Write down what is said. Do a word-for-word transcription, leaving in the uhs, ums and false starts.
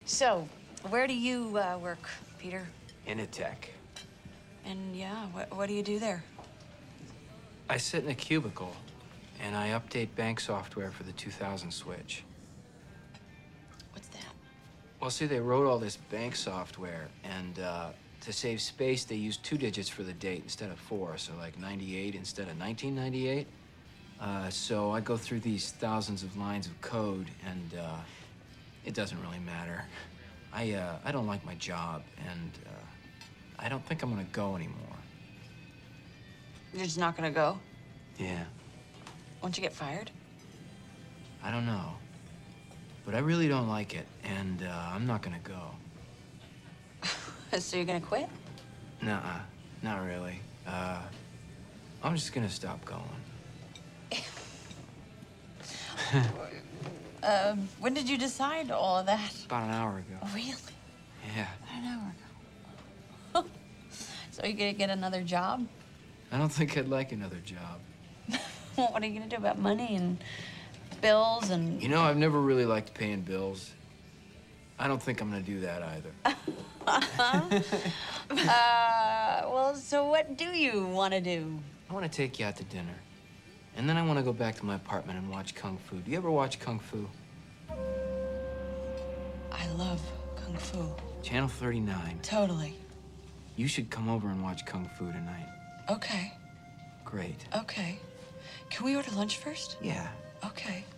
So, where do you uh, work, Peter? Initech. And yeah, what, what do you do there? I sit in a cubicle, and I update bank software for the two thousand switch. What's that? Well, see, they wrote all this bank software, and uh, to save space, they used two digits for the date instead of four, so like ninety-eight instead of nineteen ninety-eight. Uh, so I go through these thousands of lines of code, and uh, it doesn't really matter. I, uh, I don't like my job, and uh, I don't think I'm gonna go anymore. You're just not gonna go? Yeah. Won't you get fired? I don't know. But I really don't like it, and uh, I'm not gonna go. So you're gonna quit? Nuh-uh, not really. Uh, I'm just gonna stop going. uh, when did you decide all of that? About an hour ago. Oh, really? Yeah. About an hour ago. So you gonna get another job? I don't think I'd like another job. What are you gonna do about money and bills and... You know, I've never really liked paying bills. I don't think I'm gonna do that either. uh, well, so what do you want to do? I want to take you out to dinner. And then I want to go back to my apartment and watch Kung Fu. Do you ever watch Kung Fu? I love Kung Fu. Channel thirty-nine. Totally. You should come over and watch Kung Fu tonight. Okay. Great. Okay. Can we order lunch first? Yeah. Okay.